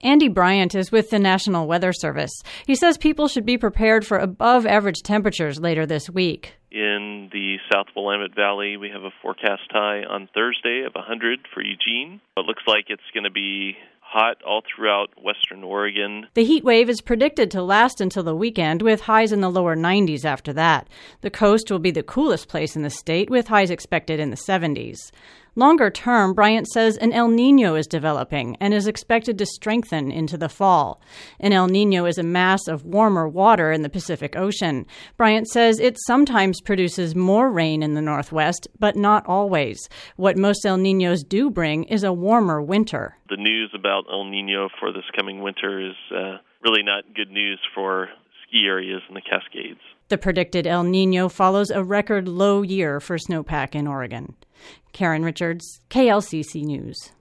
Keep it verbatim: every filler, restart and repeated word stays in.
Andy Bryant is with the National Weather Service. He says people should be prepared for above-average temperatures later this week. In the South Willamette Valley, we have a forecast high on Thursday of one hundred for Eugene. It looks like it's going to be hot all throughout western Oregon. The heat wave is predicted to last until the weekend, with highs in the lower nineties after that. The coast will be the coolest place in the state, with highs expected in the seventies. Longer term, Bryant says an El Niño is developing and is expected to strengthen into the fall. An El Niño is a mass of warmer water in the Pacific Ocean. Bryant says it sometimes produces more rain in the Northwest, but not always. What most El Niños do bring is a warmer winter. The news about El Niño for this coming winter is uh, really not good news for ski areas in the Cascades. The predicted El Niño follows a record low year for snowpack in Oregon. Karen Richards, K L C C News.